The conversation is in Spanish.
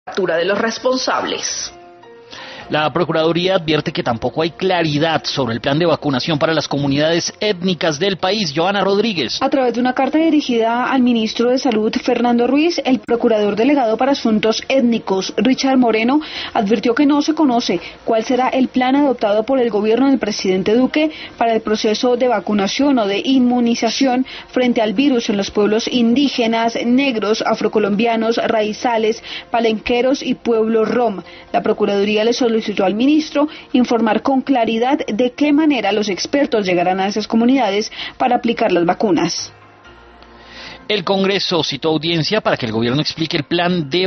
captura de los responsables. La Procuraduría advierte que tampoco hay claridad sobre el plan de vacunación para las comunidades étnicas del país. Joana Rodríguez. A través de una carta dirigida al ministro de Salud, Fernando Ruiz, el procurador delegado para asuntos étnicos, Richard Moreno, advirtió que no se conoce cuál será el plan adoptado por el gobierno del presidente Duque para el proceso de vacunación o de inmunización frente al virus en los pueblos indígenas, negros, afrocolombianos, raizales, palenqueros y pueblos rom. La Procuraduría le solicitó al ministro informar con claridad de qué manera los expertos llegarán a esas comunidades para aplicar las vacunas. El Congreso citó audiencia para que el gobierno explique el plan de